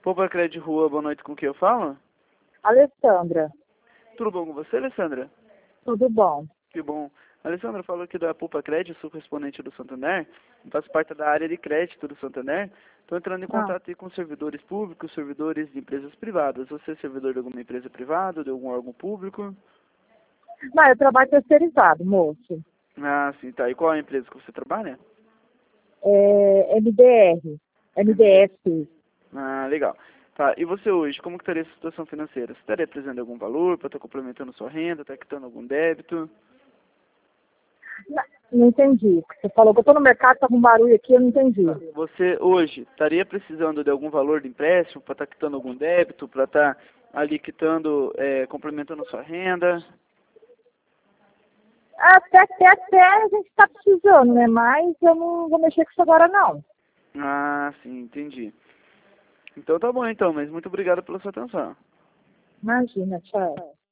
Poupa Crédito Rua, boa noite, com quem eu falo? Alessandra, Tudo bom com você, Alessandra? tudo bom? Que bom. Alessandra, eu falo aqui da Poupa Crédito, sou correspondente do Santander, faço parte da área de crédito do Santander. Estou entrando em Ah, contato aí com servidores públicos, servidores de empresas privadas. Você é servidor de alguma empresa privada, de algum órgão público? não, eu trabalho terceirizado, moço. Ah, sim, tá. E qual é a empresa que você trabalha? É MDR, MD. MDF. Ah, legal. Tá, e você hoje, como que estaria a situação financeira? Você estaria apresentando algum valor para estar complementando sua renda, está quitando algum débito? Não entendi. Você falou que eu estou no mercado, tá com barulho aqui, eu não entendi. Você hoje estaria precisando de algum valor de empréstimo para estar quitando algum débito, para estar ali quitando, complementando sua renda? Até a gente está precisando, né? Mas eu não vou mexer com isso agora, não. Ah, sim, entendi. Então tá bom então, mas muito obrigado pela sua atenção. Imagina, tchau.